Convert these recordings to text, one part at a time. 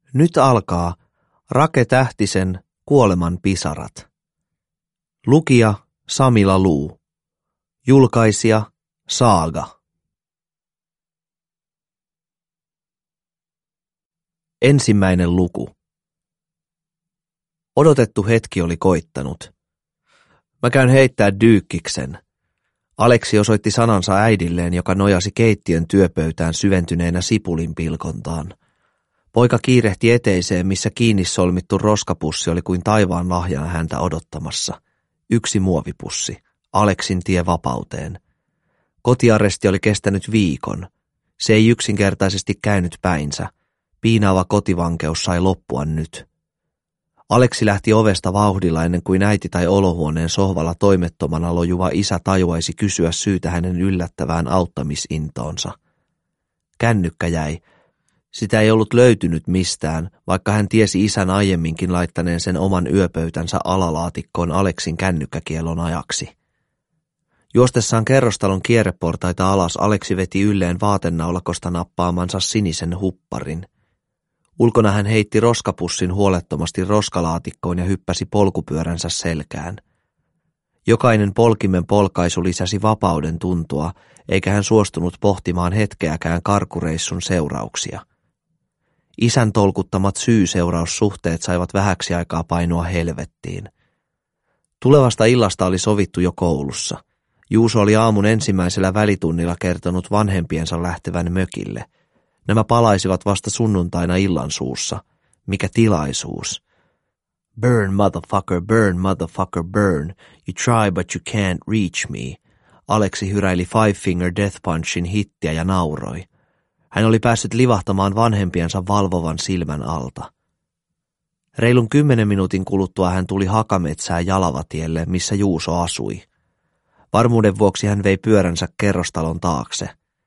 Nyt alkaa Rake Tähtisen Kuoleman pisarat. Lukija Samila Luu. Julkaisija Saaga. Ensimmäinen luku. Odotettu hetki oli koittanut. Mä käyn heittää dyykkiksen. Aleksi osoitti sanansa äidilleen, joka nojasi keittiön työpöytään syventyneenä sipulin pilkontaan. Poika kiirehti eteiseen, missä kiinni solmittu roskapussi oli kuin taivaan lahjana häntä odottamassa. Yksi muovipussi. Aleksin tie vapauteen. Kotiaresti oli kestänyt viikon. Se ei yksinkertaisesti käynyt päinsä. Piinaava kotivankeus sai loppua nyt. Aleksi lähti ovesta vauhdilla ennen kuin äiti tai olohuoneen sohvalla toimettomana lojuva isä tajuaisi kysyä syytä hänen yllättävään auttamisintoonsa. Kännykkä jäi. Sitä ei ollut löytynyt mistään, vaikka hän tiesi isän aiemminkin laittaneen sen oman yöpöytänsä alalaatikkoon Aleksin kännykkäkielon ajaksi. Juostessaan kerrostalon kierreportaita alas Aleksi veti ylleen vaatenaulakosta nappaamansa sinisen hupparin. Ulkona hän heitti roskapussin huolettomasti roskalaatikkoon ja hyppäsi polkupyöränsä selkään. Jokainen polkimen polkaisu lisäsi vapauden tuntua, eikä hän suostunut pohtimaan hetkeäkään karkureissun seurauksia. Isän tolkuttamat syy-seuraussuhteet saivat vähäksi aikaa painua helvettiin. Tulevasta illasta oli sovittu jo koulussa. Juuso oli aamun ensimmäisellä välitunnilla kertonut vanhempiensa lähtevän mökille. Nämä palaisivat vasta sunnuntaina illansuussa. Mikä tilaisuus. Burn, motherfucker, burn. You try but you can't reach me. Aleksi hyräili Five Finger Death Punchin hittiä ja nauroi. Hän oli päässyt livahtamaan vanhempiensa valvovan silmän alta. Reilun 10 minuutin kuluttua hän tuli Hakametsään Jalavatielle, missä Juuso asui. Varmuuden vuoksi hän vei pyöränsä kerrostalon taakse.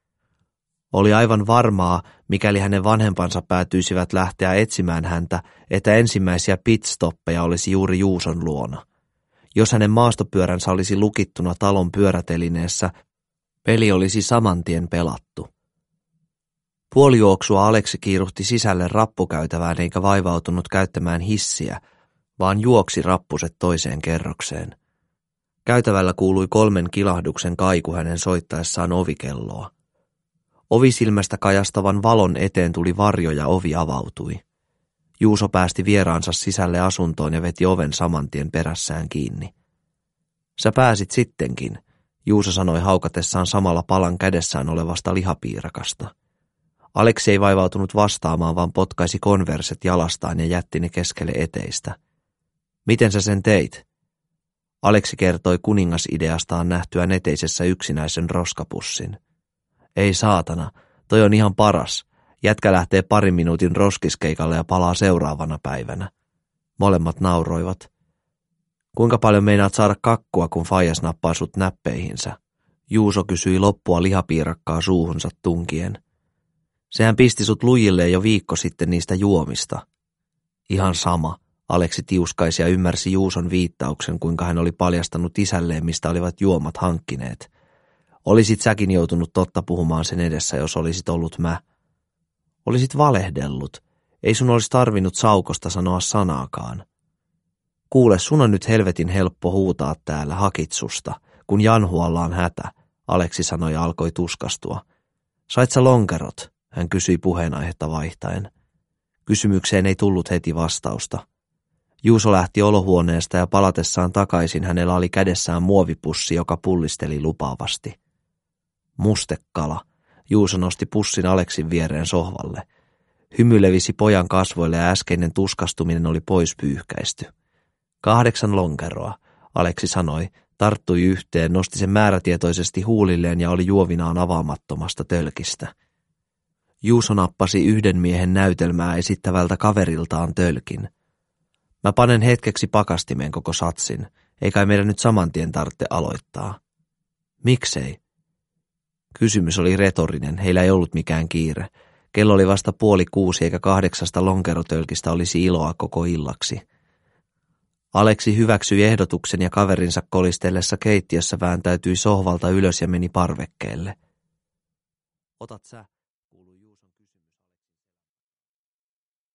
Oli aivan varmaa, mikäli hänen vanhempansa päätyisivät lähteä etsimään häntä, että ensimmäisiä pitstoppeja olisi juuri Juuson luona. Jos hänen maastopyöränsä olisi lukittuna talon pyörätelineessä, peli olisi saman tien pelattu. Puolijuoksua Aleksi kiiruhti sisälle rappukäytävään eikä vaivautunut käyttämään hissiä, vaan juoksi rappuset toiseen kerrokseen. Käytävällä kuului 3 kilahduksen kaiku hänen soittaessaan ovikelloa. Ovisilmästä kajastavan valon eteen tuli varjo ja ovi avautui. Juuso päästi vieraansa sisälle asuntoon ja veti oven samantien perässään kiinni. Sä pääsit sittenkin, Juuso sanoi haukatessaan samalla palan kädessään olevasta lihapiirakasta. Aleksi ei vaivautunut vastaamaan, vaan potkaisi konverset jalastaan ja jätti ne keskelle eteistä. Miten sä sen teit? Aleksi kertoi kuningasideastaan nähtyään eteisessä yksinäisen roskapussin. Ei saatana, toi on ihan paras. Jätkä lähtee 2 minuutin roskiskeikalle ja palaa seuraavana päivänä. Molemmat nauroivat. Kuinka paljon meinaat saada kakkua, kun faijas nappaa sut näppeihinsä? Juuso kysyi loppua lihapiirakkaa suuhunsa tunkien. Sehän pisti sut lujille jo viikko sitten niistä juomista. Ihan sama, Aleksi tiuskaisi ja ymmärsi Juuson viittauksen, kuinka hän oli paljastanut isälleen, mistä olivat juomat hankkineet. Olisit säkin joutunut totta puhumaan sen edessä, jos olisit ollut mä. Olisit valehdellut. Ei sun olisi tarvinnut saukosta sanoa sanaakaan. Kuule, sun on nyt helvetin helppo huutaa täällä hakitsusta, kun Janhualla on hätä, Aleksi sanoi ja alkoi tuskastua. Sait sä lonkerot? Hän kysyi puheenaihetta vaihtaen. Kysymykseen ei tullut heti vastausta. Juuso lähti olohuoneesta ja palatessaan takaisin hänellä oli kädessään muovipussi, joka pullisteli lupaavasti. Mustekala. Juuso nosti pussin Aleksin viereen sohvalle. Hymy levisi pojan kasvoille ja äskeinen tuskastuminen oli pois pyyhkäisty. 8 lonkeroa, Aleksi sanoi, tarttui yhteen, nosti sen määrätietoisesti huulilleen ja oli juovinaan avaamattomasta tölkistä. Juuso nappasi 1 miehen näytelmää esittävältä kaveriltaan tölkin. Mä panen hetkeksi pakastimeen koko satsin, eikä meidän nyt saman tien tarvitse aloittaa. Miksei? Kysymys oli retorinen, heillä ei ollut mikään kiire. Kello oli vasta 5:30 eikä 8 lonkerotölkistä olisi iloa koko illaksi. Aleksi hyväksyi ehdotuksen ja kaverinsa kolistellessa keittiössä vääntäytyi sohvalta ylös ja meni parvekkeelle. Otat sä?